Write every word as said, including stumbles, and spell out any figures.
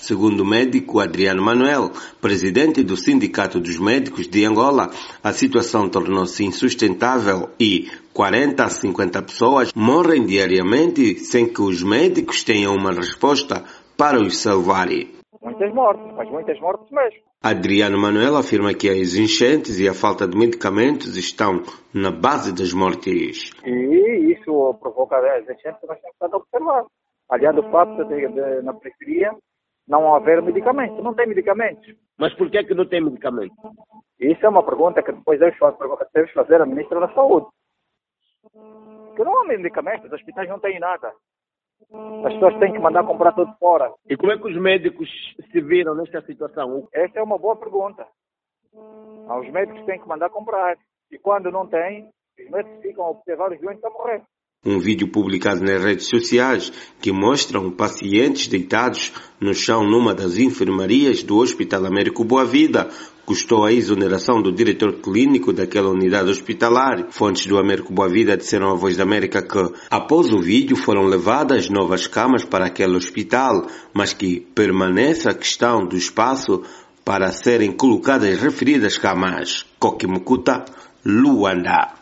Segundo o médico Adriano Manuel, presidente do Sindicato dos Médicos de Angola, a situação tornou-se insustentável e quarenta a cinquenta pessoas morrem diariamente sem que os médicos tenham uma resposta para os salvarem. Muitas mortes, mas muitas mortes mesmo. Adriano Manuel afirma que as enchentes e a falta de medicamentos estão na base das mortes. E isso provoca as enchentes que nós temos estado a observar. Aliado ao fato de, de, na periferia, não haver medicamentos. Não tem medicamentos. Mas por que que não tem medicamentos? Isso é uma pergunta que depois devemos fazer à Ministra da Saúde. Porque não há medicamentos, os hospitais não têm nada. As pessoas têm que mandar comprar tudo fora. E como é que os médicos se viram nesta situação? Essa é uma boa pergunta. Os médicos têm que mandar comprar. E quando não têm, os médicos ficam a observar os doentes a morrer. Um vídeo publicado nas redes sociais que mostra pacientes deitados no chão numa das enfermarias do Hospital Américo Boa Vida custou a exoneração do diretor clínico daquela unidade hospitalar. Fontes do Américo Boa Vida disseram à Voz da América que, após o vídeo, foram levadas novas camas para aquele hospital, mas que permanece a questão do espaço para serem colocadas referidas camas. Coquimucuta, Luanda.